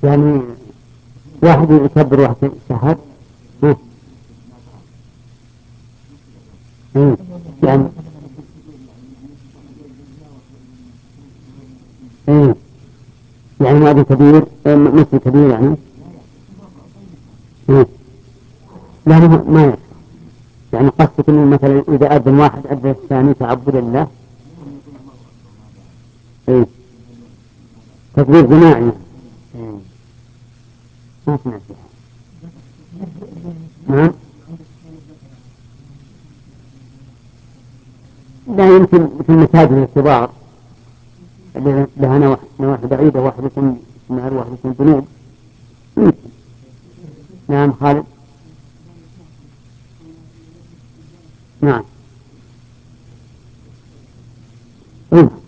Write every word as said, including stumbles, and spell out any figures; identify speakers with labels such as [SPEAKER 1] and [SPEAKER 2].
[SPEAKER 1] يعني واحد يكبر واحد يشهد. ها. إيه. يعني إيه. يعني مؤذن كبير مثل كبير يعني. إيه. يعني ما يصح. يعني قصدك إنه مثلا إذا أذن واحد أذن الثاني تعبدا لله. إيه. تكبير جماعي. إيه. ما سمعت بها. نعم. لا يمكن في المساجد الكبار اللي لها نواحي نواحي بعيدة، واحد يكون شمال واحد يكون جنوب. يمكن. نعم خالد. نعم. إيه.